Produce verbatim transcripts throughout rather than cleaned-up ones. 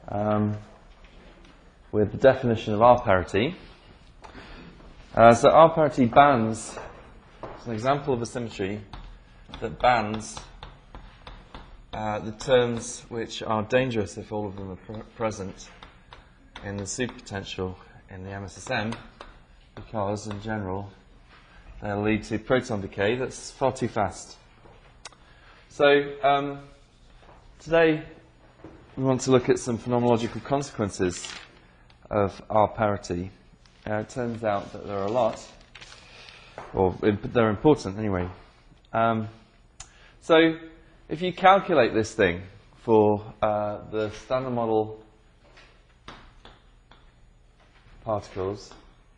um, with the definition of R parity. Uh, so R parity bands, it's an example of a symmetry that bands uh, the terms which are dangerous if all of them are pr present in the superpotential in the M S S M, because in general they'll lead to proton decay that's far too fast. So um, today we want to look at some phenomenological consequences of R parity. Uh, it turns out that there are a lot, or imp they're important anyway. Um, so if you calculate this thing for uh, the standard model particles,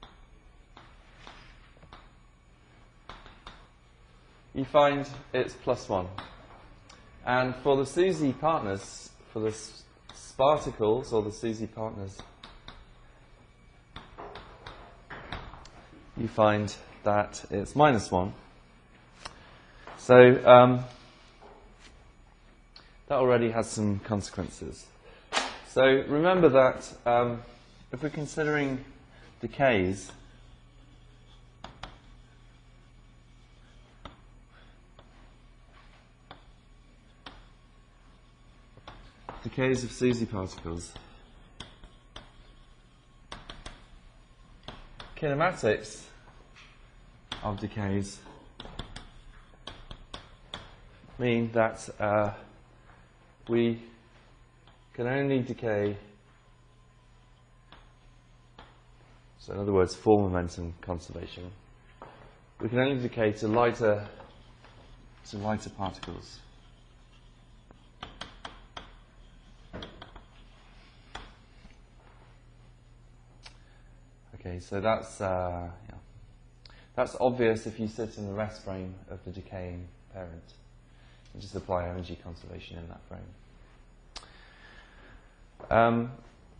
you find it's plus one. And for the SUSY partners, for the sparticles or the SUSY partners, you find that it's minus one. So um, that already has some consequences. So remember that um, if we're considering decays, decays of SUSY particles, kinematics of decays mean that uh, we can only decay, so in other words, full momentum conservation, we can only decay to lighter, to lighter particles. Okay, so that's uh, yeah. That's obvious if you sit in the rest frame of the decaying parent and just apply energy conservation in that frame. Um,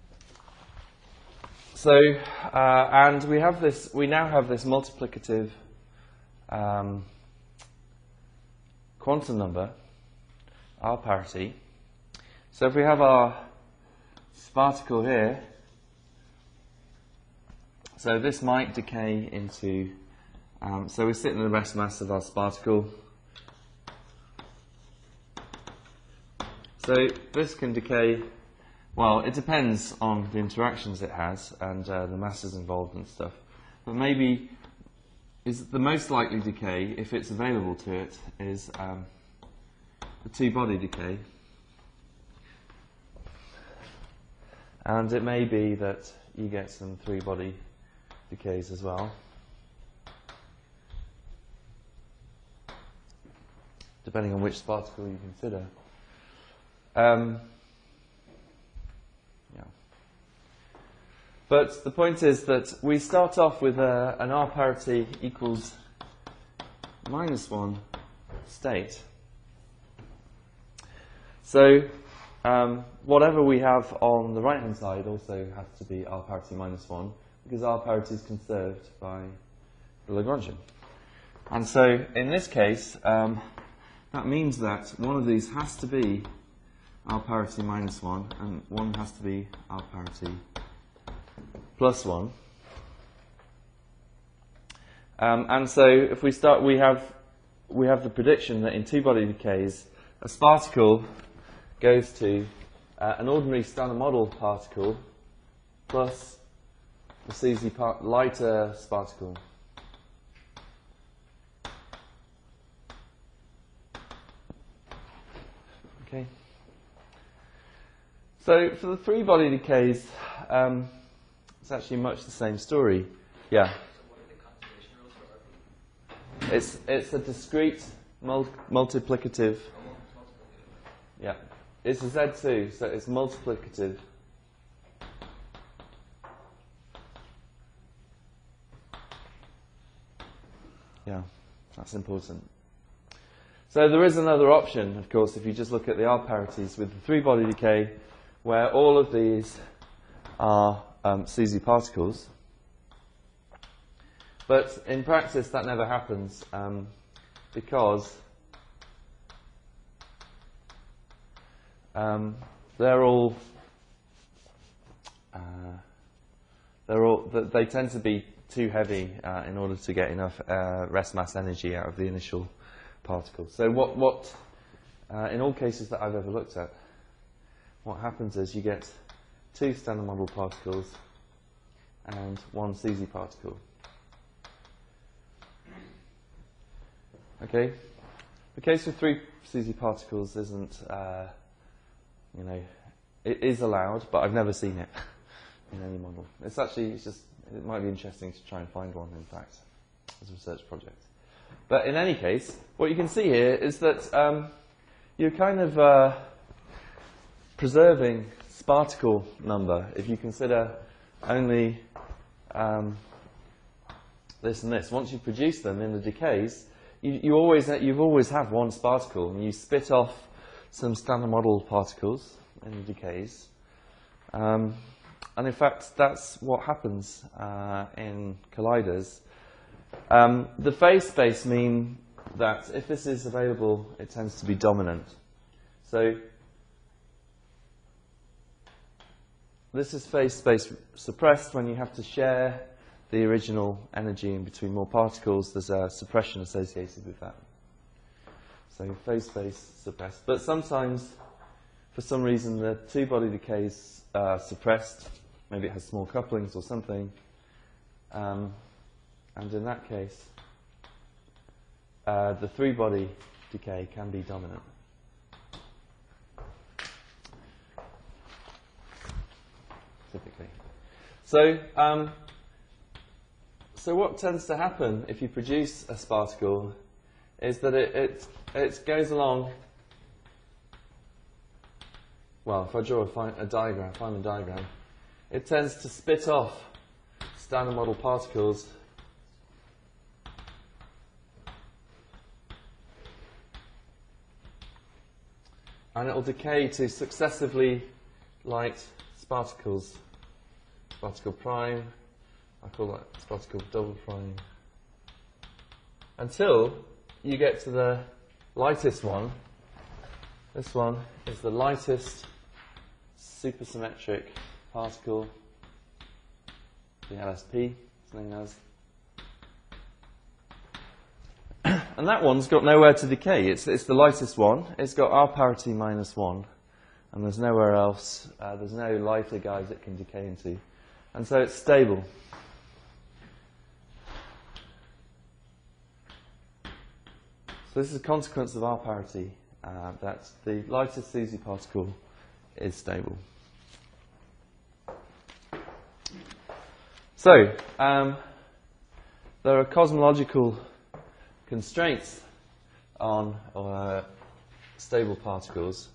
so, uh, and we have this. We now have this multiplicative um, quantum number, R parity. So if we have our sparticle here. So this might decay into, um, so we're sitting in the rest mass of our sparticle. So this can decay, well, it depends on the interactions it has and uh, the masses involved and stuff. But maybe is the most likely decay, if it's available to it, is um, a two-body decay. And it may be that you get some three-body decays as well, depending on which sparticle you consider. Um, yeah. But the point is that we start off with a, an R parity equals minus one state. So um, whatever we have on the right-hand side also has to be R parity minus one, because R parity is conserved by the Lagrangian. And so in this case, um, that means that one of these has to be R parity minus one, and one has to be R parity plus one. Um, and so if we start, we have, we have the prediction that in two-body decays, a sparticle goes to uh, an ordinary standard model particle plus the SUSY part, lighter sparticle. Okay. So for the three-body decays, um, it's actually much the same story. Yeah. It's it's a discrete mul multiplicative. Yeah. It's a Z two, so it's multiplicative. Yeah, that's important. So there is another option, of course, if you just look at the R parities with the three-body decay, where all of these are um, SUSY particles. But in practice, that never happens um, because um, they're all they're all, they tend to be too heavy uh, in order to get enough uh, rest mass energy out of the initial particle. So what, what uh, in all cases that I've ever looked at, what happens is you get two Standard Model particles and one C Z particle. Okay, the case with three C Z particles isn't, uh, you know, it is allowed, but I've never seen it in any model. It's actually, it's just, it might be interesting to try and find one, in fact, as a research project. But in any case, what you can see here is that um, you're kind of uh, preserving sparticle number if you consider only um, this and this. Once you produce them in the decays, you, you always, you've always have one sparticle, and you spit off some Standard Model particles in the decays. Um, and in fact, that's what happens uh, in colliders. Um, the phase space mean that if this is available, it tends to be dominant. So this is phase space suppressed when you have to share the original energy in between more particles. There's a suppression associated with that. So phase space suppressed. But sometimes, for some reason, the two-body decay is uh, suppressed. Maybe it has small couplings or something. Um, and in that case, uh, the three-body decay can be dominant. Typically. So, um, so what tends to happen if you produce a sparticle is that it, it, it goes along. Well, if I draw a, fi a diagram, Feynman diagram, it tends to spit off Standard Model particles and it will decay to successively light sparticles. Sparticle prime, I call that sparticle double prime, until you get to the lightest one. This one is the lightest supersymmetric particle, the L S P, it's known as. And that one's got nowhere to decay. It's, it's the lightest one. It's got R parity minus one, and there's nowhere else. Uh, there's no lighter guys it can decay into. And so it's stable. So this is a consequence of R parity, uh, that the lightest C Z particle is stable. So, um, there are cosmological constraints on uh, stable particles.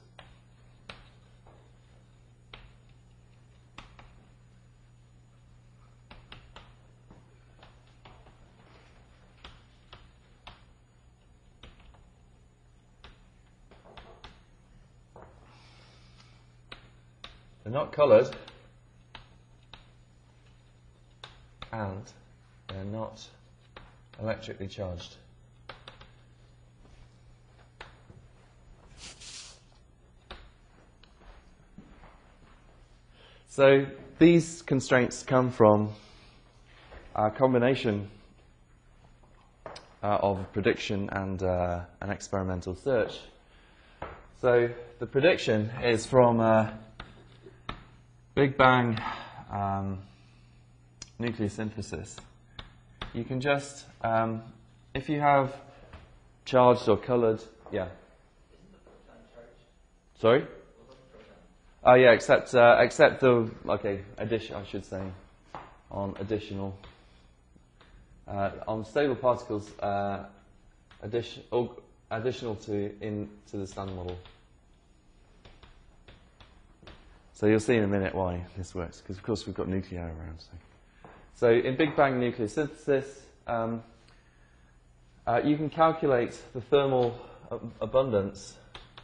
They're not coloured, and they're not electrically charged. So these constraints come from a combination uh, of prediction and uh, an experimental search. So the prediction is from uh, Big Bang um, nucleosynthesis. You can just, um, if you have charged or coloured, yeah. Sorry? Oh yeah, except uh, except the okay addition, I should say, on additional uh, on stable particles, uh, addition or additional to in to the Standard Model. So you'll see in a minute why this works, because of course we've got nuclei around. So, so in Big Bang nucleosynthesis, um, uh, you can calculate the thermal ab abundance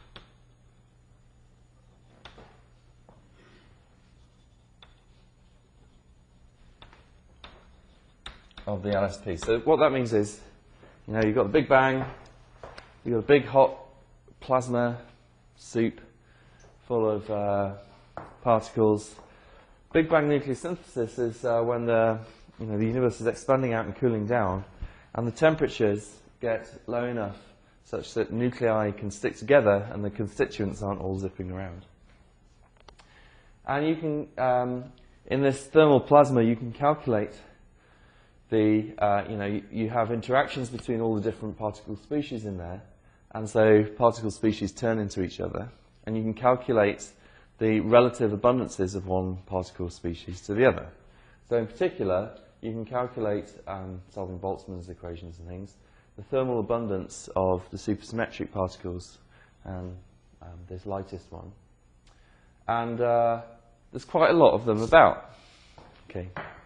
of the L S P. So what that means is, you know, you've got the Big Bang, you've got a big hot plasma soup full of uh, particles. Big Bang nucleosynthesis is uh, when the, you know, the universe is expanding out and cooling down, and the temperatures get low enough such that nuclei can stick together and the constituents aren't all zipping around. And you can, um, in this thermal plasma, you can calculate the, uh, you know, you, you have interactions between all the different particle species in there, and so particle species turn into each other, and you can calculate the relative abundances of one particle species to the other. So in particular, you can calculate, um, solving Boltzmann's equations and things, the thermal abundance of the supersymmetric particles, and um, this lightest one. And uh, there's quite a lot of them about. Okay,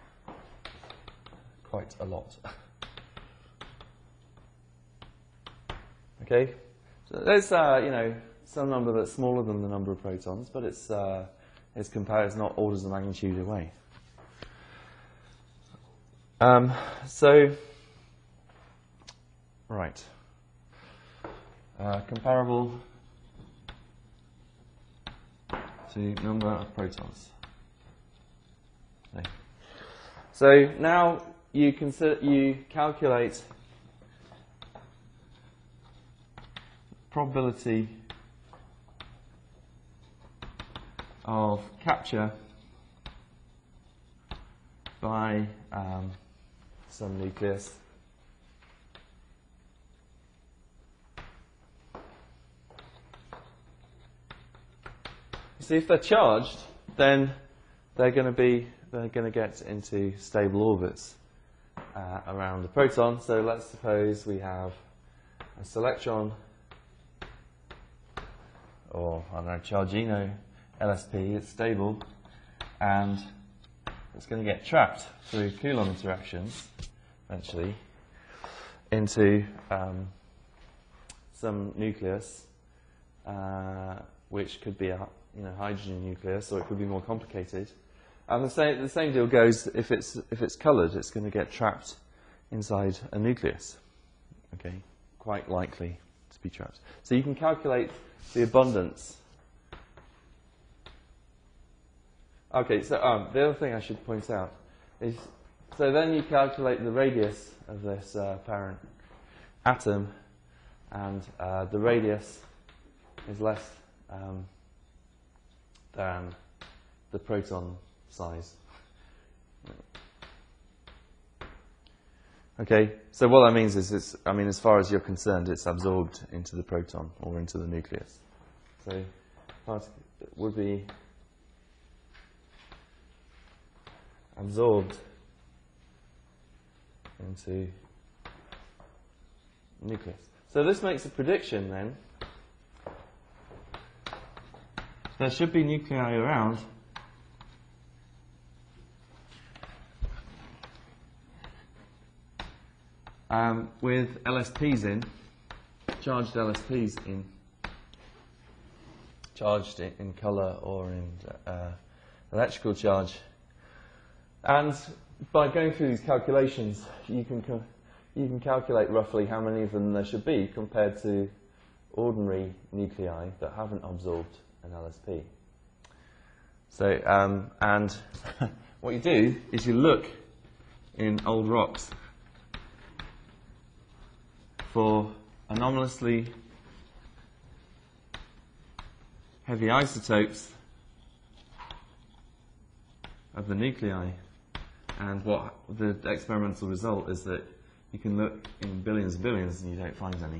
quite a lot. Okay, so there's uh, you know, some number that's smaller than the number of protons, but it's uh, it's compared, it's not orders of magnitude away. Um, so, right, uh, comparable to number of protons. Okay. So now you consider you calculate probability of capture by um, some nucleus you see, if they're charged, then they're going to be they're going to get into stable orbits uh, around the proton. So let's suppose we have a selectron, or I don't know, chargino L S P. It's stable, and it's going to get trapped through Coulomb interactions, eventually, into um, some nucleus, uh, which could be a you know, hydrogen nucleus, or it could be more complicated. And the same, the same deal goes if it's if it's coloured, it's going to get trapped inside a nucleus. Okay, quite likely to be trapped. So you can calculate the abundance. Okay, so um, the other thing I should point out is, so then you calculate the radius of this uh, parent atom, and uh, the radius is less um, than the proton size. Okay, so what that means is, it's, I mean, as far as you're concerned, it's absorbed into the proton or into the nucleus. So part would be absorbed into nucleus. So this makes a prediction then. There should be nuclei around um, with L S Ps in, charged L S Ps in, charged in, in colour or in uh, electrical charge. And by going through these calculations, you can you can calculate roughly how many of them there should be compared to ordinary nuclei that haven't absorbed an L S P. So, um, and what you do is you look in old rocks for anomalously heavy isotopes of the nuclei. And what the experimental result is that you can look in billions and billions and you don't find any.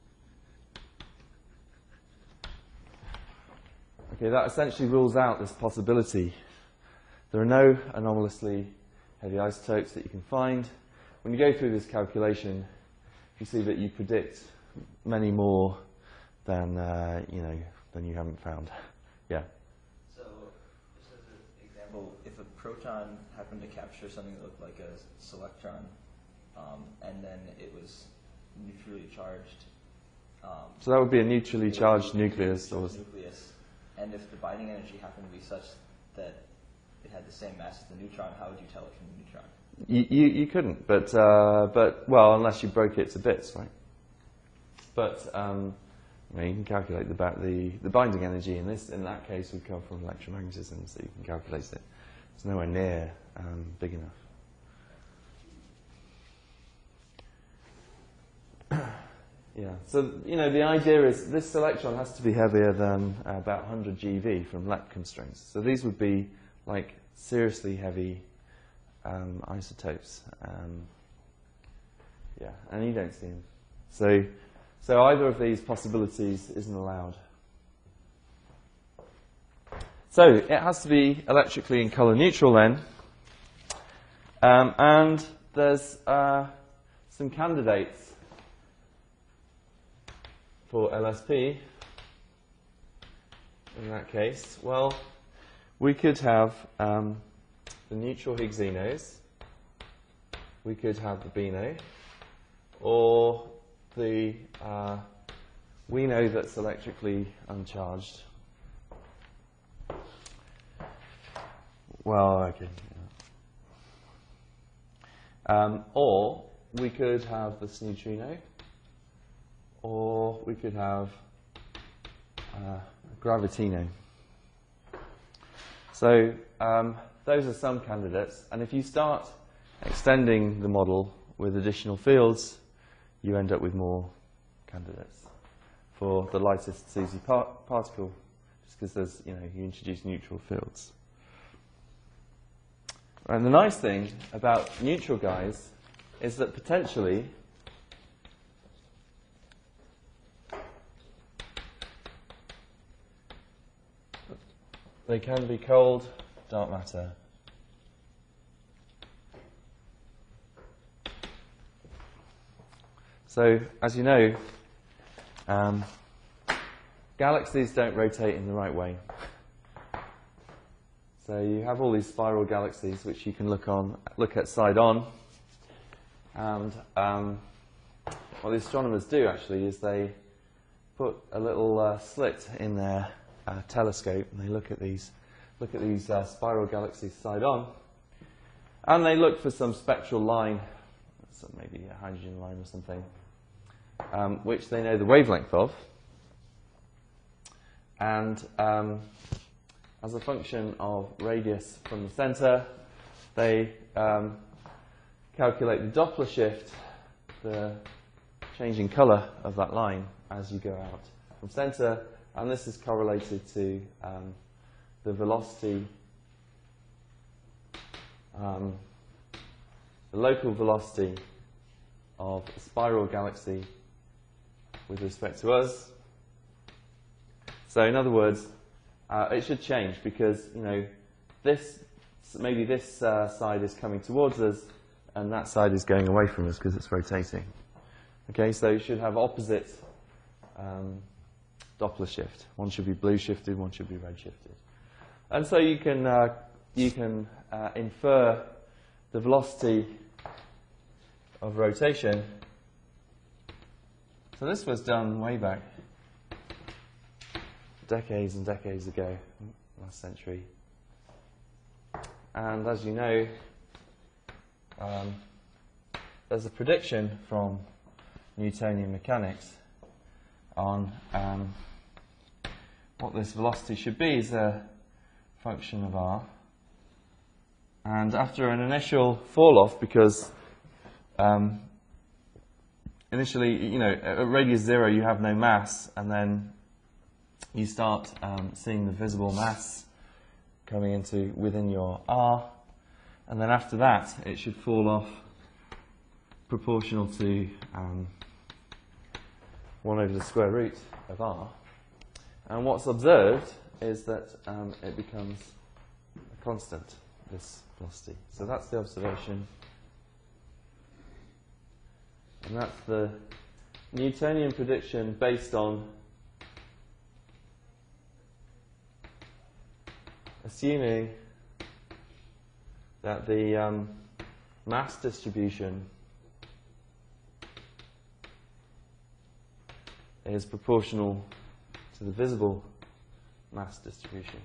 Okay, that essentially rules out this possibility. There are no anomalously heavy isotopes that you can find. When you go through this calculation, you see that you predict many more than uh, you know than you haven't found. Yeah. So, just as an example, if a proton happened to capture something that looked like a selectron, um, and then it was neutrally charged. Um, so that would be a neutrally charged nucleus, or nucleus. And if the binding energy happened to be such that it had the same mass as the neutron, how would you tell it from the neutron? You, you, you couldn't, but, uh, but, well, unless you broke it to bits, right? But um, you know, you can calculate the, the, the binding energy in this, in that case would come from electromagnetism, so you can calculate it. it's nowhere near um, big enough. Yeah, so, you know, the idea is this electron has to be heavier than uh, about one hundred G eV from L E P constraints. So these would be, like, seriously heavy um, isotopes. Um, yeah, and you don't see them. So, so either of these possibilities isn't allowed. So it has to be electrically and color neutral then. Um, and there's uh, some candidates for L S P in that case. Well, we could have um, the neutral Higgs Xenos, we could have the BINO, or the uh, we know that's electrically uncharged. Well, okay. Yeah. Um, or we could have this neutrino, or we could have uh, gravitino. So um, those are some candidates, and if you start extending the model with additional fields, you end up with more candidates for the lightest C Z par particle, just because there's, you know, you introduce neutral fields. And the nice thing about neutral guys is that potentially they can be cold dark matter. So, as you know, um, galaxies don't rotate in the right way. So you have all these spiral galaxies which you can look on, look at side on, and um, what the astronomers do actually is they put a little uh, slit in their uh, telescope, and they look at these, look at these uh, spiral galaxies side on, and they look for some spectral line, so maybe a hydrogen line or something, um, which they know the wavelength of, and um, as a function of radius from the center, they um, calculate the Doppler shift, the changing color of that line as you go out from center, and this is correlated to um, the velocity, um, the local velocity of a spiral galaxy with respect to us. So in other words, Uh, it should change because, you know, this, maybe this uh, side is coming towards us and that side is going away from us because it's rotating. Okay, so you should have opposite um, Doppler shift. One should be blue shifted, one should be red shifted. And so you can, uh, you can uh, infer the velocity of rotation. So this was done way back, decades and decades ago, last century. And as you know, um, there's a prediction from Newtonian mechanics on um, what this velocity should be as a function of r. And after an initial fall off, because um, initially, you know, at radius zero you have no mass, and then you start um, seeing the visible mass coming into within your R, and then after that it should fall off proportional to um, one over the square root of R. And what's observed is that um, it becomes a constant, this velocity. So that's the observation, and that's the Newtonian prediction based on assuming that the um, mass distribution is proportional to the visible mass distribution.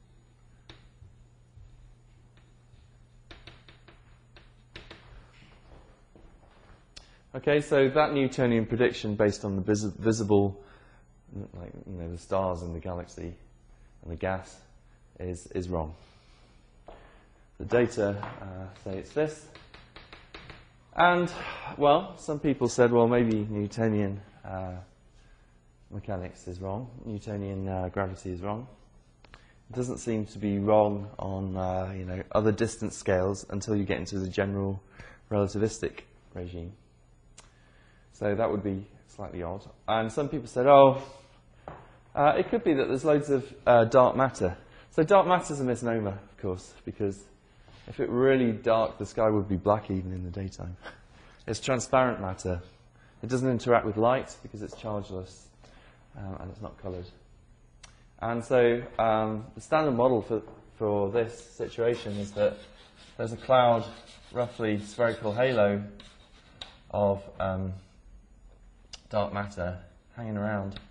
Okay, so that Newtonian prediction based on the vis visible, like, you know, the stars in the galaxy and the gas, is, is wrong. the data uh, say it's this. And, well, some people said, well, maybe Newtonian uh, mechanics is wrong. Newtonian uh, gravity is wrong. It doesn't seem to be wrong on uh, you know, other distance scales until you get into the general relativistic regime. So that would be slightly odd. And some people said, oh, uh, it could be that there's loads of uh, dark matter. So dark matter is a misnomer, of course, because if it were really dark, the sky would be black even in the daytime. It's transparent matter. It doesn't interact with light because it's chargeless um, and it's not coloured. And so um, the standard model for, for this situation is that there's a cloud, roughly spherical halo of um, dark matter hanging around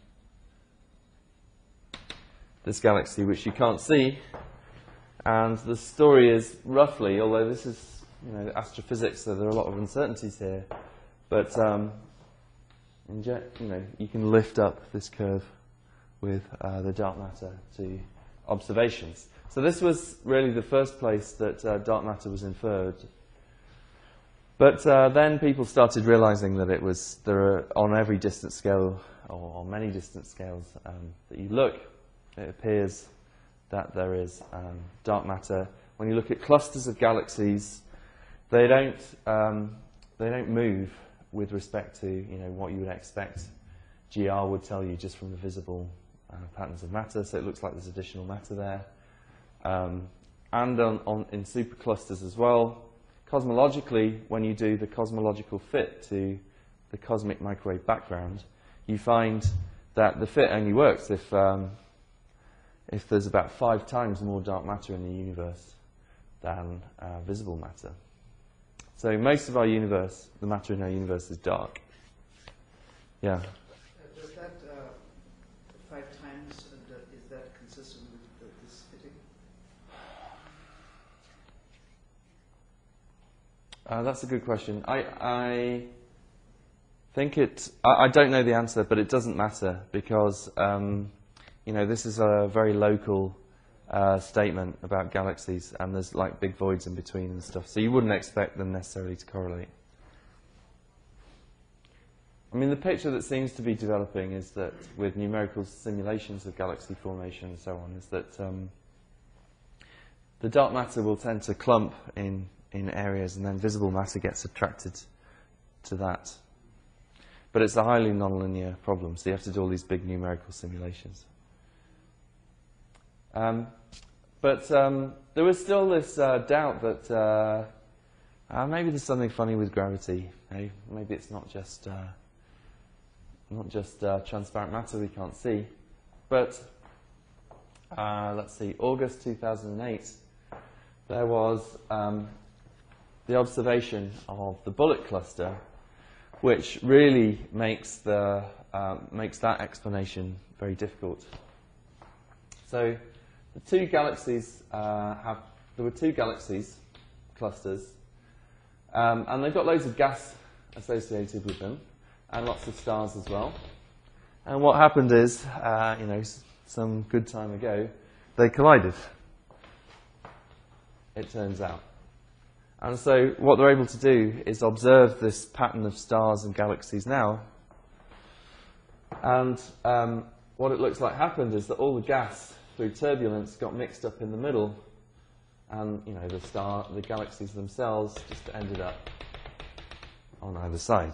this galaxy, which you can't see. And the story is roughly, although this is you know, astrophysics, so there are a lot of uncertainties here, but um, in you know, you can lift up this curve with uh, the dark matter to observations. So this was really the first place that uh, dark matter was inferred. But uh, then people started realizing that it was, there are, on every distance scale, or on many distance scales um, that you look, it appears that there is um, dark matter. When you look at clusters of galaxies, they don't, um, they don't move with respect to you know, what you would expect G R would tell you just from the visible uh, patterns of matter, so it looks like there's additional matter there. Um, and on, on, in superclusters as well, cosmologically, when you do the cosmological fit to the cosmic microwave background, you find that the fit only works if, um, if there's about five times more dark matter in the universe than uh, visible matter. So most of our universe, the matter in our universe is dark. Yeah? Uh, does that uh, five times, uh, the, is that consistent with the, this fitting? Uh, that's a good question. I, I think it, I, I don't know the answer, but it doesn't matter because, um, you know, this is a very local uh, statement about galaxies and there's like big voids in between and stuff. So you wouldn't expect them necessarily to correlate. I mean, the picture that seems to be developing is that with numerical simulations of galaxy formation and so on, is that um, the dark matter will tend to clump in, in areas and then visible matter gets attracted to that. But it's a highly nonlinear problem, so you have to do all these big numerical simulations. Um, but um, there was still this uh, doubt that uh, uh, maybe there's something funny with gravity. Maybe, maybe it's not just... Uh, not just uh, transparent matter we can't see. But, uh, let's see, August two thousand eight, there was um, the observation of the Bullet cluster, which really makes, the, uh, makes that explanation very difficult. So, the two galaxies uh, have, there were two galaxies, clusters, um, and they've got loads of gas associated with them, and lots of stars as well. And what happened is, uh, you know, s some good time ago, they collided, it turns out. And so what they're able to do is observe this pattern of stars and galaxies now. And um, what it looks like happened is that all the gas through turbulence got mixed up in the middle, and you know, the star, the galaxies themselves just ended up on either side.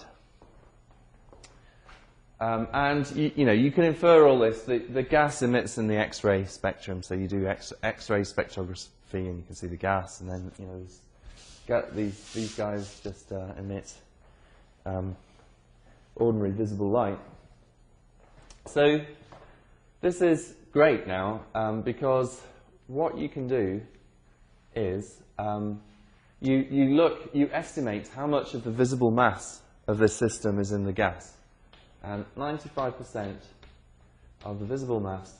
Um, and you, you know, you can infer all this. The, the gas emits in the X-ray spectrum, so you do X, X-ray spectrography, and you can see the gas. And then, you know, these these guys just uh, emit um, ordinary visible light. So this is great now um, because what you can do is um, you you look, you estimate how much of the visible mass of this system is in the gas. And ninety-five percent of the visible mass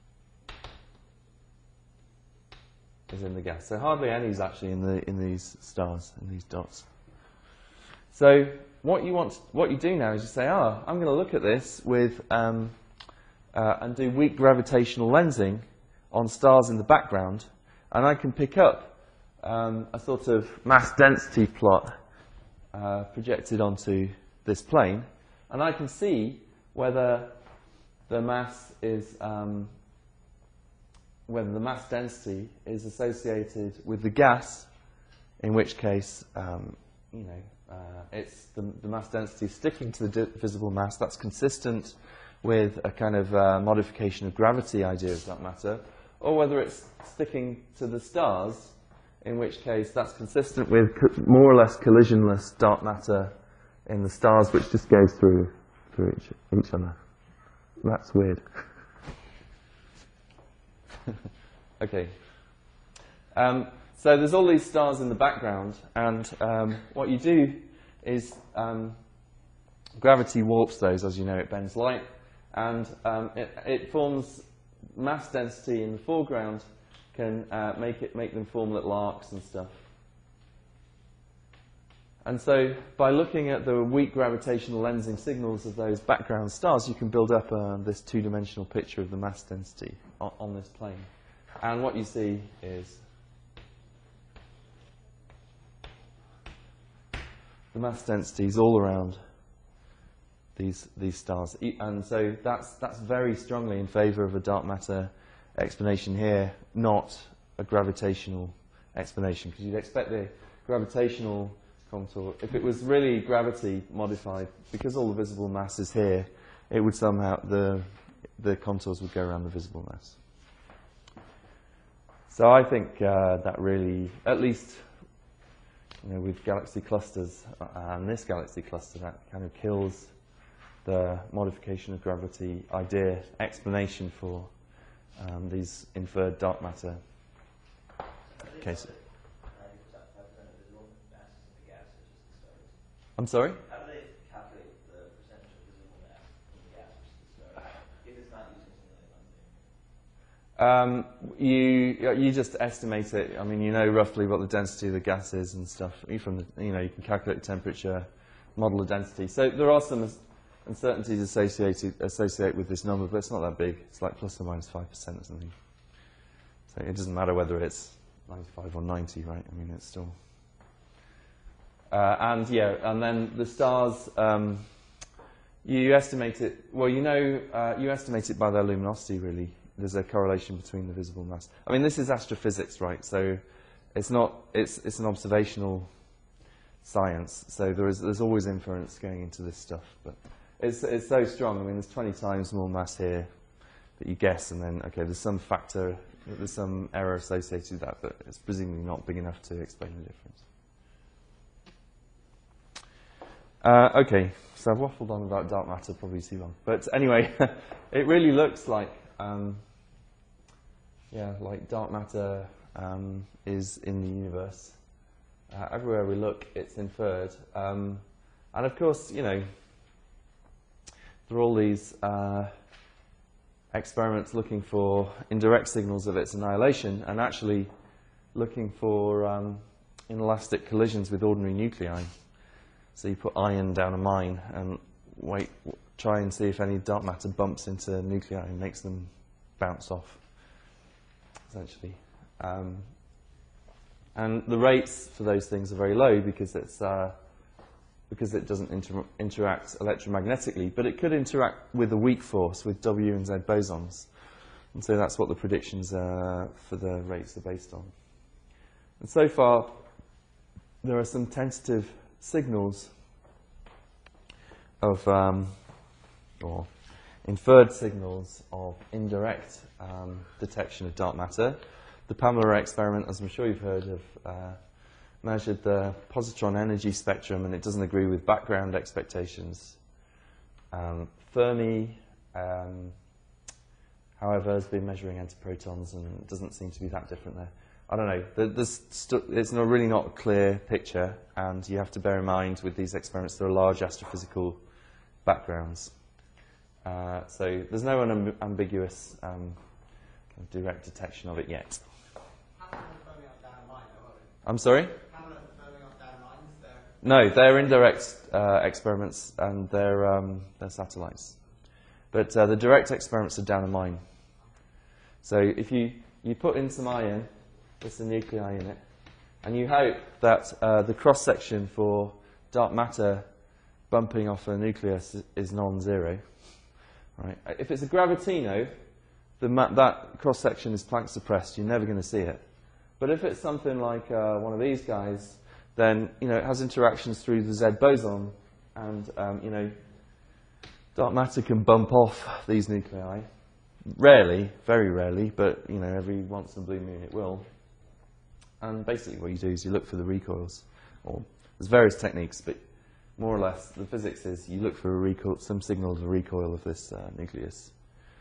is in the gas. So hardly any is actually in the in these stars, in these dots. So what you want, what you do now is you say, "Oh, I'm going to look at this with um, uh, and do weak gravitational lensing on stars in the background, and I can pick up um, a sort of mass density plot uh, projected onto this plane, and I can see whether the mass is um, whether the mass density is associated with the gas, in which case, um, you know, uh, it's the, the mass density sticking to the visible mass. That's consistent with a kind of uh, modification of gravity idea of dark matter, or whether it's sticking to the stars, in which case that's consistent with co more or less collisionless dark matter in the stars, which just goes through through each, each other. That's weird. Okay. Um, so there's all these stars in the background, and um, what you do is um, gravity warps those, as you know, it bends light, and um, it, it forms mass density in the foreground, can uh, make it make them form little arcs and stuff. And so by looking at the weak gravitational lensing signals of those background stars, you can build up uh, this two-dimensional picture of the mass density on, on this plane. And what you see is the mass densities all around these these stars, and so that's that's very strongly in favour of a dark matter explanation here, not a gravitational explanation, because you'd expect the gravitational contour, if it was really gravity modified, because all the visible mass is here, it would somehow the the contours would go around the visible mass. So I think uh, that really, at least, you know, with galaxy clusters uh, and this galaxy cluster, that kind of kills the modification of gravity idea explanation for um, these inferred dark matter cases. I'm sorry? How do they calculate the percentage of visible mass in the gas versus the stars if it's not using something like lensing? Um, you you just estimate it. I mean, you know roughly what the density of the gas is and stuff. You from the, you know, you can calculate the temperature, model the density. So there are some uncertainties associated associated with this number, but it's not that big. It's like plus or minus five percent or something. So it doesn't matter whether it's ninety-five or ninety, right? I mean, it's still. Uh, and yeah, and then the stars. Um, you estimate it. Well, you know, uh, you estimate it by their luminosity, really. There's a correlation between the visible mass. I mean, this is astrophysics, right? So it's not, it's, it's an observational science. So there is, there's always inference going into this stuff. But it's, it's so strong. I mean, there's twenty times more mass here that you guess. And then, okay, there's some factor, there's some error associated with that, but it's presumably not big enough to explain the difference. Uh, okay, so I've waffled on about dark matter probably too long. But anyway, it really looks like Um, yeah, like dark matter um, is in the universe. Uh, everywhere we look, it's inferred. Um, and of course, you know, there are all these uh, experiments looking for indirect signals of its annihilation, and actually looking for um, inelastic collisions with ordinary nuclei. So you put iron down a mine and wait, try and see if any dark matter bumps into nuclei and makes them bounce off, essentially. Um, and the rates for those things are very low because it's uh, because it doesn't inter interact electromagnetically, but it could interact with a weak force with W and Z bosons, and so that's what the predictions uh, for the rates are based on. And so far, there are some tentative signals of um, or inferred signals of indirect um, detection of dark matter. The Pamela experiment, as I'm sure you've heard of, uh, measured the positron energy spectrum, and it doesn't agree with background expectations. Um, Fermi, um, however, has been measuring antiprotons, and it doesn't seem to be that different there. I don't know. There's it's not really not a clear picture, and you have to bear in mind with these experiments there are large astrophysical backgrounds. Uh, so there's no unambiguous um, kind of direct detection of it yet. I'm sorry? No, they're indirect uh, experiments, and they're, um, they're satellites. But uh, the direct experiments are down a mine. So if you, you put in some iron, there's some nuclei in it, And you hope that uh, the cross-section for dark matter bumping off a nucleus is non-zero. Right? If it's a gravitino, the ma that cross-section is Planck suppressed. You're never going to see it. But if it's something like uh, one of these guys, then you know it has interactions through the Z boson, and um, you know dark matter can bump off these nuclei. Rarely, very rarely, but you know every once in a blue moon it will. And basically what you do is you look for the recoils. Or there's various techniques, but more or less the physics is you look for a recoil, some signal of the recoil of this uh, nucleus.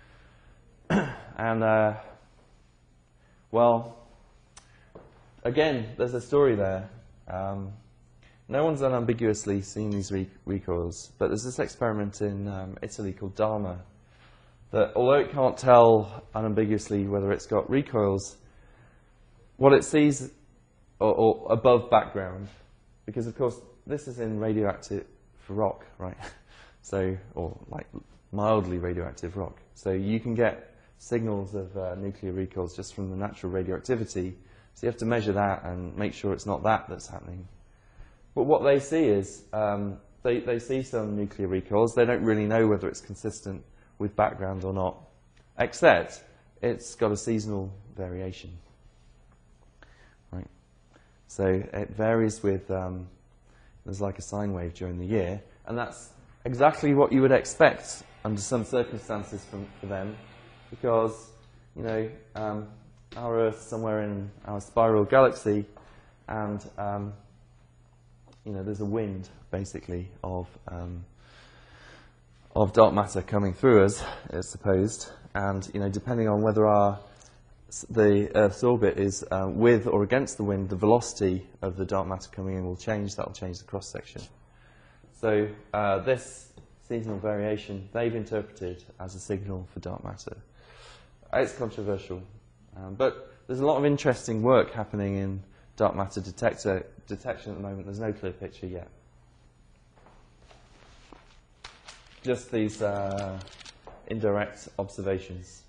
and, uh, well, again, there's a story there. Um, no one's unambiguously seen these re recoils, but there's this experiment in um, Italy called DARMA that, although it can't tell unambiguously whether it's got recoils, what it sees, or, or above background, because of course this is in radioactive rock, right? So, or like mildly radioactive rock. So you can get signals of uh, nuclear recoils just from the natural radioactivity. So you have to measure that and make sure it's not that that's happening. But what they see is um, they, they see some nuclear recoils. They don't really know whether it's consistent with background or not, except it's got a seasonal variation. Right. So it varies with, um, there's like a sine wave during the year, and that's exactly what you would expect under some circumstances from, for them, because, you know, um, our Earth's somewhere in our spiral galaxy, and, um, you know, there's a wind, basically, of, um, of dark matter coming through us, it's supposed, and, you know, depending on whether our the Earth's orbit is uh, with or against the wind, the velocity of the dark matter coming in will change. That will change the cross-section. So uh, this seasonal variation they've interpreted as a signal for dark matter. It's controversial, um, but there's a lot of interesting work happening in dark matter detector detection at the moment. There's no clear picture yet. Just these uh, indirect observations.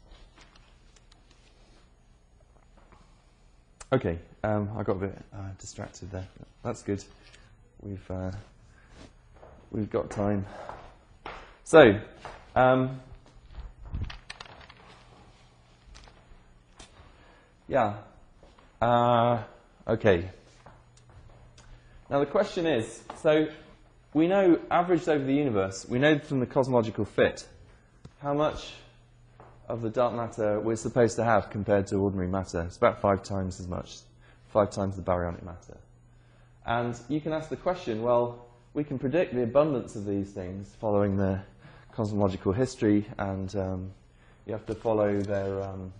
Okay, um, I got a bit uh, distracted there. That's good. We've uh, we've got time. So, um, yeah. Uh, okay. Now the question is: so we know, averaged over the universe, we know from the cosmological fit how much of the dark matter we're supposed to have compared to ordinary matter. It's about five times as much, five times the baryonic matter. And you can ask the question, well, we can predict the abundance of these things following the cosmological history, and um, you have to follow their, um,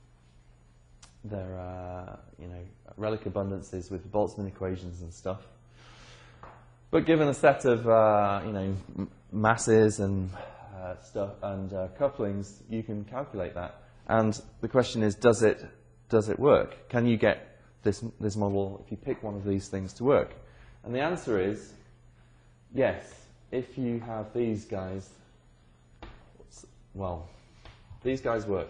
their uh, you know, relic abundances with the Boltzmann equations and stuff. But given a set of uh, you know, m masses and Uh, stuff and uh, couplings, you can calculate that. And the question is, does it does it work? Can you get this this model, if you pick one of these things, to work? And the answer is yes. If you have these guys, well, these guys work.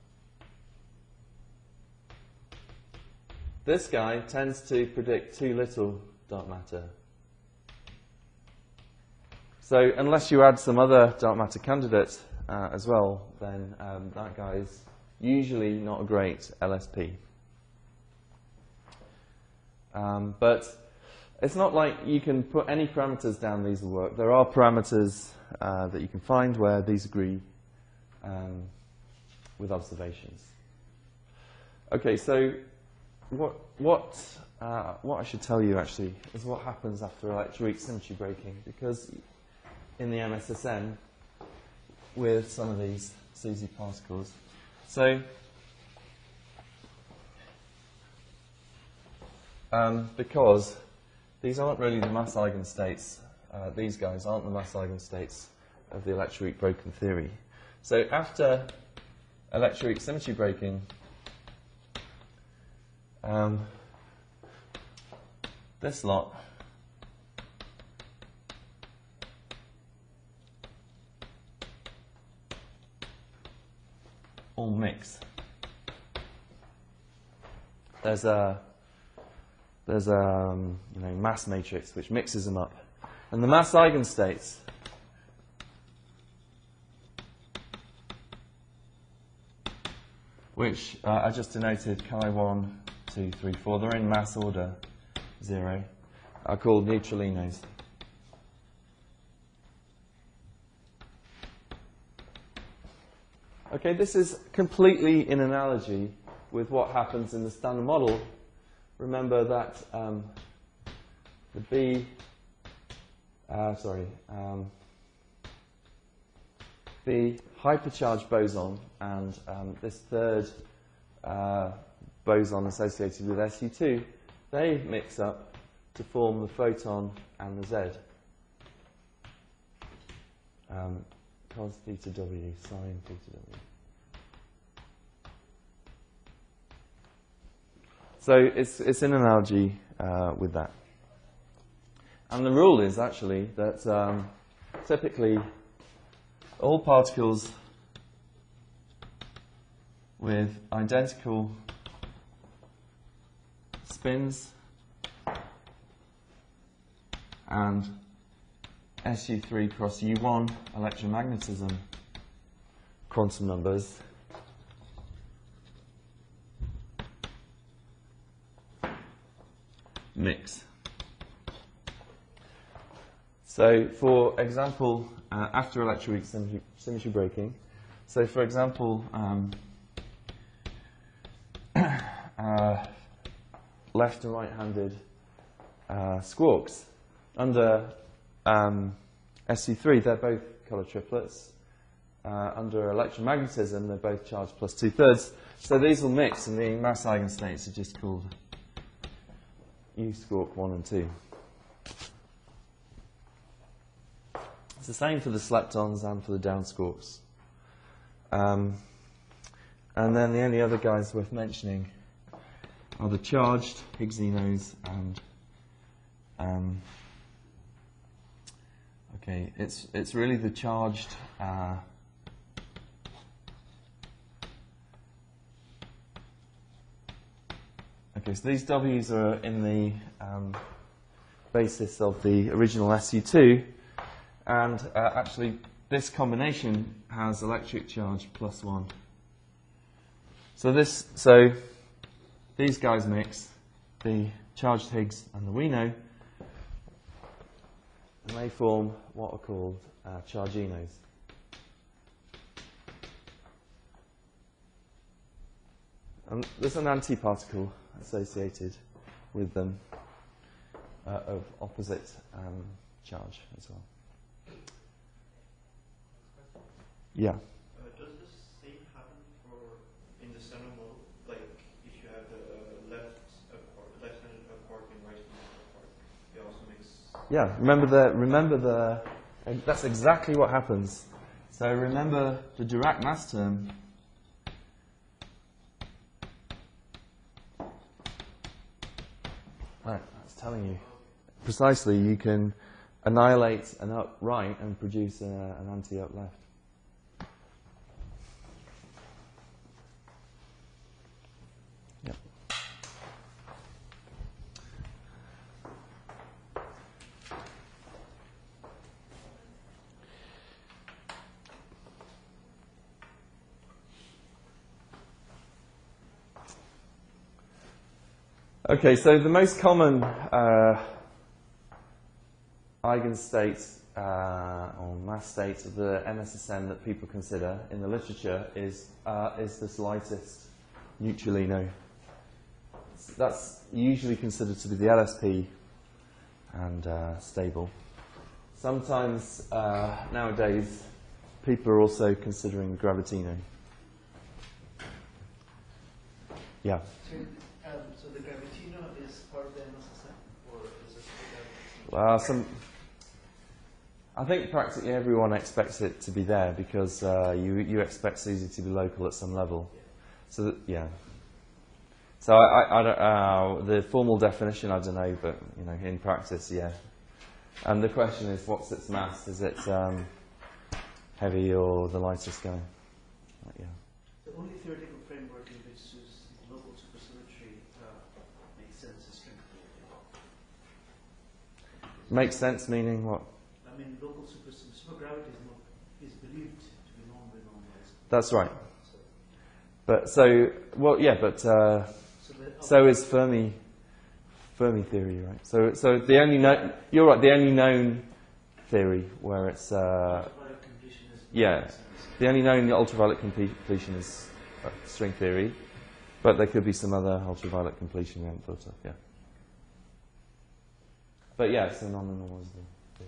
This guy tends to predict too little dark matter. So unless you add some other dark matter candidate uh, as well, then um, that guy's usually not a great L S P. Um, but it's not like you can put any parameters down these will work. There are parameters uh, that you can find where these agree um, with observations. Okay, so what what uh, what I should tell you actually is what happens after electroweak symmetry breaking, because in the M S S M with some of these SUSY particles. So um, because these aren't really the mass eigenstates, uh, these guys aren't the mass eigenstates of the electroweak broken theory. So after electroweak symmetry breaking, um, this lot all mix. There's a there's a um, you know, mass matrix which mixes them up. And the mass eigenstates which uh, I just denoted chi one, two, three, four, they're in mass order zero, are called neutralinos. Okay, this is completely in analogy with what happens in the standard model. Remember that um, the B, uh, sorry, um, the hypercharged boson and um, this third uh, boson associated with S U two, they mix up to form the photon and the Z. Um, cos theta W, sine theta W. So it's, it's an analogy uh, with that. And the rule is actually that um, typically all particles with identical spins and S U three cross U one electromagnetism quantum numbers mix. So for example, uh, after electroweak symmetry, symmetry breaking, so for example, um, uh, left and right-handed uh, squarks under um, S U three, they're both color triplets. Uh, under electromagnetism, they're both charged plus two-thirds. So these will mix, and the mass eigenstates are just called U squark one and two. It's the same for the sleptons and for the down squarks. Um, and then the only other guys worth mentioning are the charged Higgsinos and um, okay, it's it's really the charged uh, okay, so these W's are in the um, basis of the original S U two, and uh, actually this combination has electric charge plus one. So this, so these guys mix, the charged Higgs and the Wino, and they form what are called uh, charginos. And there's an antiparticle associated with them uh, of opposite um, charge as well. Yeah. Uh, does the same happen for in the standard model? Like if you have the left accord, left-handed accord and right-handed accord, they also mix. Yeah. Remember the remember the. And that's exactly what happens. So remember the Dirac mass term. Right, that's telling you. Precisely, you can annihilate an up right and produce a, an anti-up left. Yep. Okay, so the most common uh, eigenstate uh, or mass state of the M S S M that people consider in the literature is uh, is this lightest neutralino. That's usually considered to be the L S P and uh, stable. Sometimes uh, nowadays people are also considering gravitino. Yeah. So, um, so the gravitino is part of the M S S M, or is it the Well, some. I think practically everyone expects it to be there because uh, you you expect S U S Y to be local at some level. Yeah. So that, yeah. So I, I, I don't, uh, the formal definition I don't know, but you know, in practice, yeah. And the question is, what's its mass? Is it um, heavy or the lightest guy? Yeah. The only theoretical framework in which local supersymmetry uh, makes sense is string theory. Makes sense, meaning what? I mean, local super, supergravity is, not, is believed to be non-renormalized. That's right. So, But so, well, yeah, but uh, so, the, so is Fermi, Fermi theory, right? So, so the only known, you're right, the only known theory where it's, uh, ultraviolet completion is yeah, the only known ultraviolet completion is uh, string theory, but there could be some other ultraviolet completion we haven't thought of, yeah. But yeah, it's a non-renormalizable theory.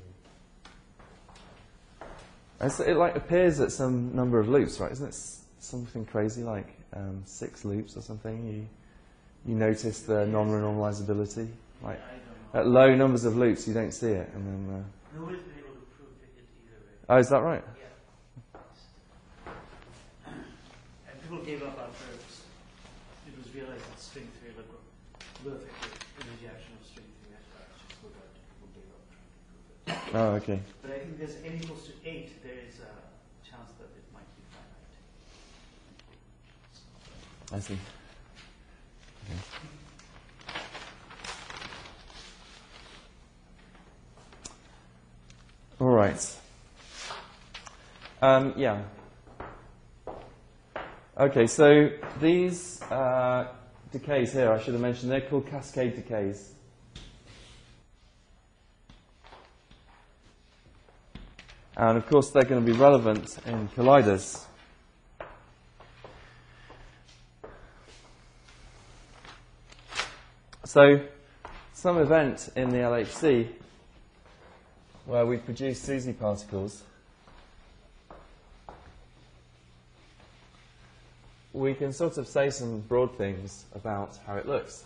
It's, it like appears at some number of loops, right? Isn't it s- something crazy like um, six loops or something? You you notice the non-renormalizability, like I don't know. at low numbers of loops you don't see it, and then uh, Nobody's been able to prove it either way. oh, is that right? Yeah. And people gave up after it was realized that string theory would will affect the energy action of string theory. That's just so that people gave up trying to prove it. Oh, okay. But I think there's n equals to eight, there is a chance that it might be finite. I see. Okay. All right. Um, yeah. Okay, so these uh, decays here, I should have mentioned, they're called cascade decays. And of course, they're going to be relevant in colliders. So, some event in the L H C where we produce SUSY particles, we can sort of say some broad things about how it looks.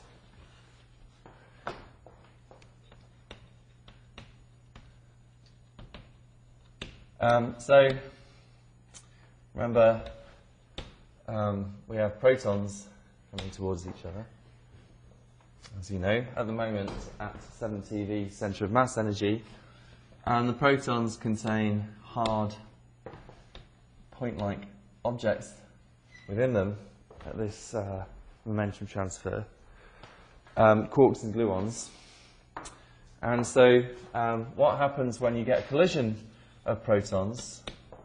Um, so, remember, um, we have protons coming towards each other. As you know, at the moment at seven T V, centre of mass energy, and the protons contain hard point-like objects within them at this uh, momentum transfer, um, quarks and gluons. And so um, what happens when you get a collision of protons?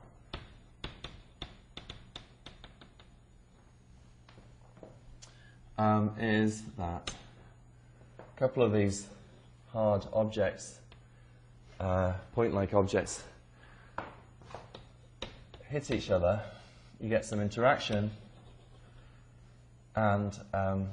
Um, is that a couple of these hard objects, uh, point-like objects, hit each other, you get some interaction, and um,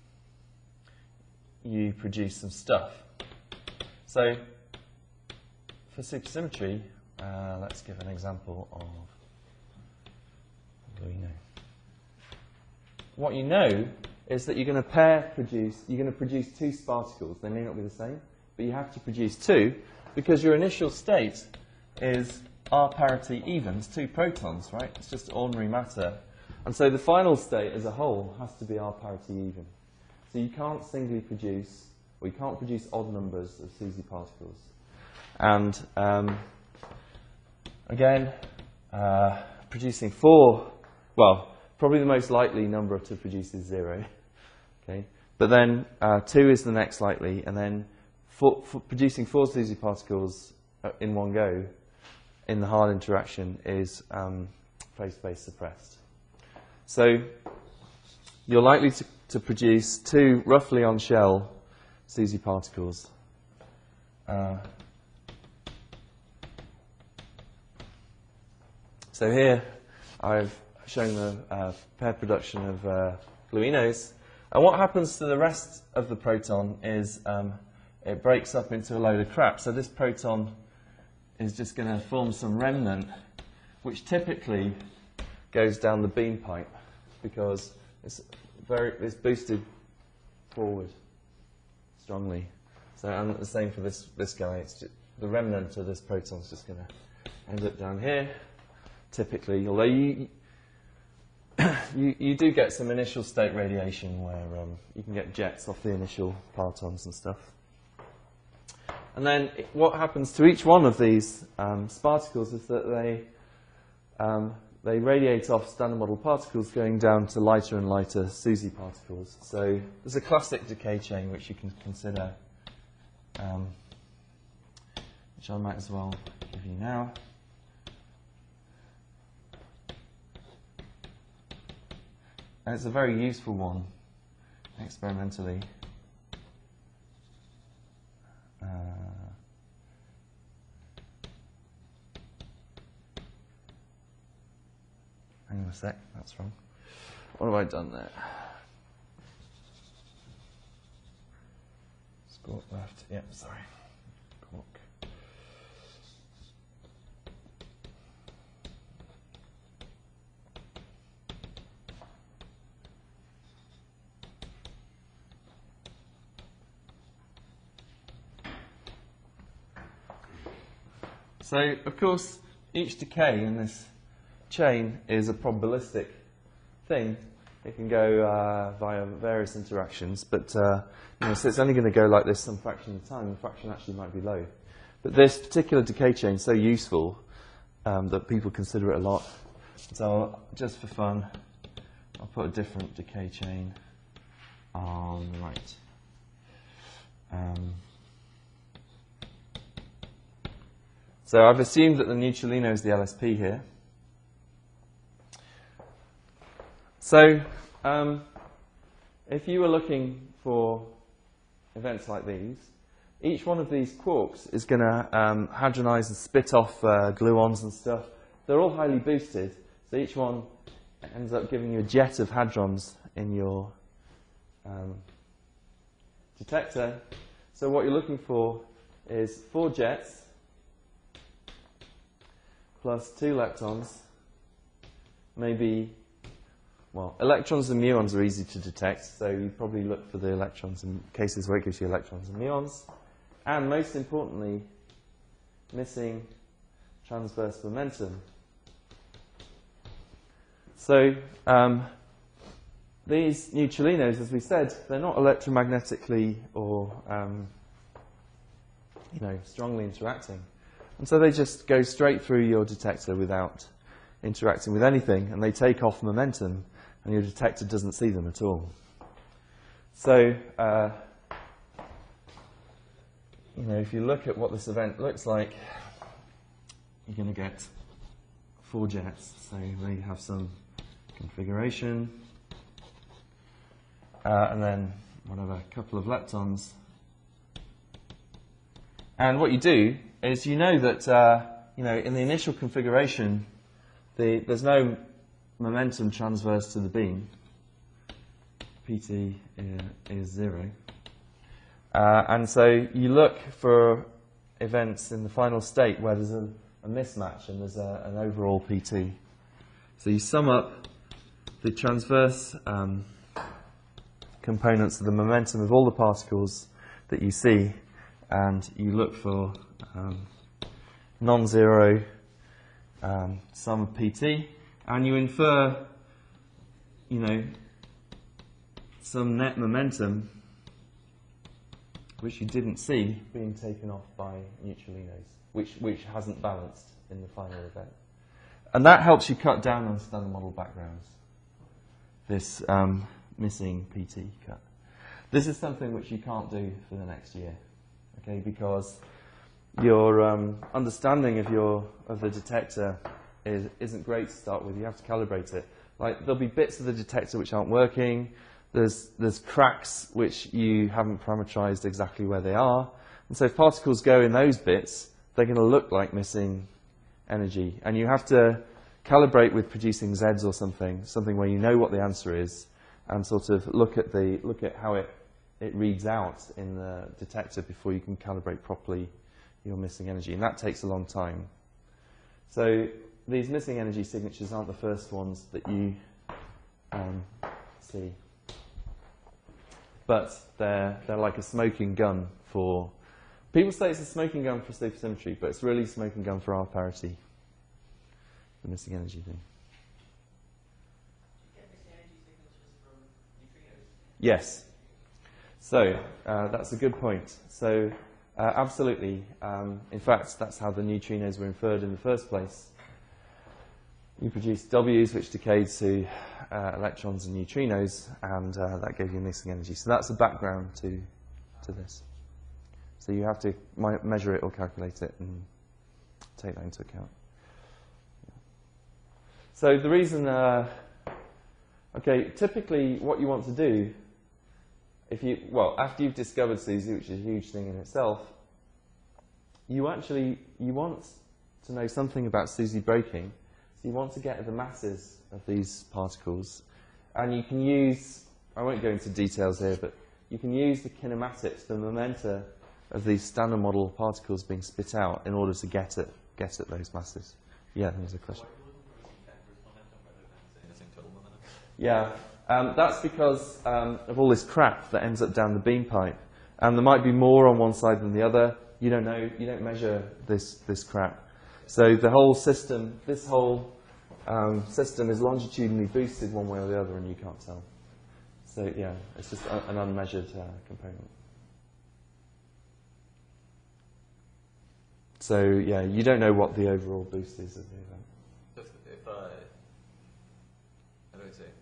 you produce some stuff. So, for supersymmetry, uh, let's give an example of what do we know? What you know is that you're going to pair produce, you're going to produce two sparticles. They may not be the same, but you have to produce two because your initial state is R parity evens, two protons, right? It's just ordinary matter. And so the final state as a whole has to be R parity even. So you can't singly produce, or you can't produce odd numbers of SUSY particles. And um, again, uh, producing four, well, probably the most likely number to produce is zero. Okay, but then uh, two is the next likely, and then four, for producing four SUSY particles uh, in one go in the hard interaction is um, phase-space suppressed. So you're likely to, to produce two roughly on shell SUSY particles. Uh, so here I've shown the uh, pair production of uh, gluinos. And what happens to the rest of the proton is um, it breaks up into a load of crap. So this proton is just going to form some remnant, which typically goes down the beam pipe because it's very it's boosted forward strongly. So and the same for this this guy. It's just, the remnant of this proton is just going to end up down here. Typically, although you you, you do get some initial state radiation where um, you can get jets off the initial partons and stuff. And then it, what happens to each one of these um, sparticles is that they um, they radiate off standard model particles going down to lighter and lighter SUSY particles. So there's a classic decay chain which you can consider um, which I might as well give you now. And it's a very useful one, experimentally. Uh, hang on a sec, that's wrong. What have I done there? Squawk left, yep, sorry. Squawk. So, of course, each decay in this chain is a probabilistic thing. It can go uh, via various interactions, but uh, you know, so it's only going to go like this some fraction of the time. The fraction actually might be low. But this particular decay chain is so useful um, that people consider it a lot. So I'll, just for fun, I'll put a different decay chain on the right. Um, so I've assumed that the neutralino is the L S P here. So, um, if you were looking for events like these, each one of these quarks is going to um, hadronize and spit off uh, gluons and stuff. They're all highly boosted, so each one ends up giving you a jet of hadrons in your um, detector. So what you're looking for is four jets plus two leptons, maybe. Well, electrons and muons are easy to detect, so you probably look for the electrons in cases where it gives you electrons and muons. And most importantly, missing transverse momentum. So um, these neutralinos, as we said, they're not electromagnetically or um, you know, strongly interacting. And so they just go straight through your detector without interacting with anything, and they take off momentum, and your detector doesn't see them at all. So, uh, you know, if you look at what this event looks like, you're going to get four jets. So they have some configuration, uh, and then whatever, a couple of leptons. And what you do is you know that, uh, you know, in the initial configuration, the, there's no momentum transverse to the beam. P T is zero. Uh, and so you look for events in the final state where there's a, a mismatch and there's a, an overall P T. So you sum up the transverse um, components of the momentum of all the particles that you see, and you look for um, non-zero um, sum of P T. And you infer, you know, some net momentum, which you didn't see being taken off by neutralinos, which, which hasn't balanced in the final event. And that helps you cut down on standard model backgrounds, this um, missing P T cut. This is something which you can't do for the next year, okay, because your um, understanding of, your, of the detector Is, isn't great to start with. You have to calibrate it. Like, there'll be bits of the detector which aren't working. There's, there's cracks which you haven't parameterized exactly where they are. And so if particles go in those bits, they're going to look like missing energy. And you have to calibrate with producing Zs or something, something where you know what the answer is, and sort of look at, the, look at how it, it reads out in the detector before you can calibrate properly your missing energy. And that takes a long time. So these missing energy signatures aren't the first ones that you um, see. But they're, they're like a smoking gun for... People say it's a smoking gun for supersymmetry, but it's really a smoking gun for R parity, the missing energy thing. Do you get missing energy signatures from neutrinos? Yes. So uh, that's a good point. So uh, absolutely. Um, in fact, that's how the neutrinos were inferred in the first place. You produced W's, which decayed to uh, electrons and neutrinos, and uh, that gave you missing energy. So that's a background to, to this. So you have to mi- measure it or calculate it and take that into account. So the reason, uh, okay, typically what you want to do, if you, well, after you've discovered SUSY, which is a huge thing in itself, you actually, you want to know something about SUSY breaking. So you want to get the masses of these particles, and you can use, I won't go into details here, but you can use the kinematics, the momenta of these standard model particles being spit out in order to get at, get at those masses. Yeah, there's a question. Yeah, um, that's because um, of all this crap that ends up down the beam pipe. And there might be more on one side than the other. You don't know, you don't measure this, this crap. So the whole system, this whole um, system is longitudinally boosted one way or the other, and you can't tell. So yeah, it's just a, an unmeasured uh, component. So yeah, you don't know what the overall boost is of the event. If, if uh, how do I say?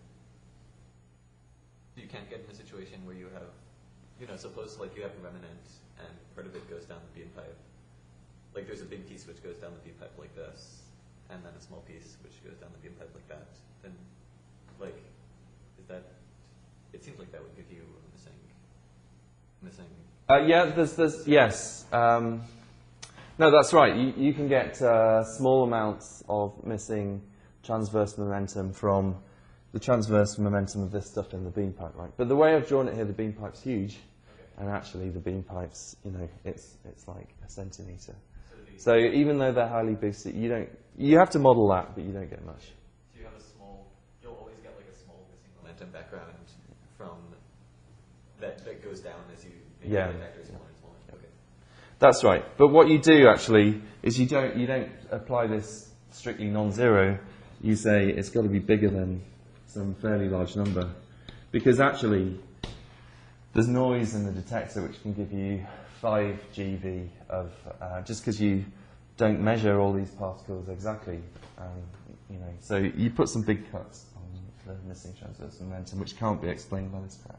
You can't get in a situation where you have, you know, suppose like you have a remnant and part of it goes down the beam pipe. Like there's a big piece which goes down the beam pipe like this, and then a small piece which goes down the beam pipe like that. Then, like, is that? It seems like that would give you a missing, missing. Uh, yeah, there's, there's, yes. Um, no, that's right. You, you can get uh, small amounts of missing transverse momentum from the transverse momentum of this stuff in the beam pipe, right? But the way I've drawn it here, the beam pipe's huge, okay. And actually the beam pipe's, you know, it's it's like a centimetre. So, so even though they're highly boosted, you don't, you have to model that, but you don't get much. So you have a small, you'll always get like a small missing momentum background from that that goes down as you make yeah. the vectors smaller and smaller. Okay. That's right. But what you do actually is you don't you don't apply this strictly non-zero. You say it's got to be bigger than some fairly large number, because actually there's noise in the detector which can give you five G V of uh, just because you don't measure all these particles exactly. Um, you know, so you put some big cuts on the missing transverse momentum, which can't be explained by this graph.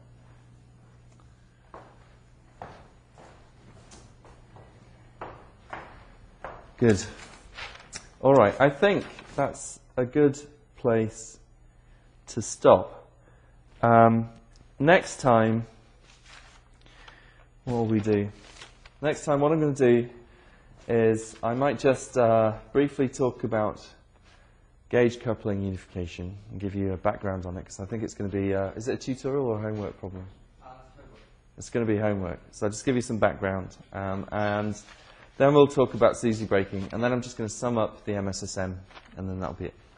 Good. All right, I think that's a good place to stop. Um, next time, what will we do? Next time, what I'm going to do is I might just uh, briefly talk about gauge coupling unification and give you a background on it, because I think it's going to be, uh, is it a tutorial or a homework problem? Uh, homework. It's going to be homework. So I'll just give you some background. Um, and then we'll talk about SUSY breaking. And then I'm just going to sum up the M S S M, and then that'll be it.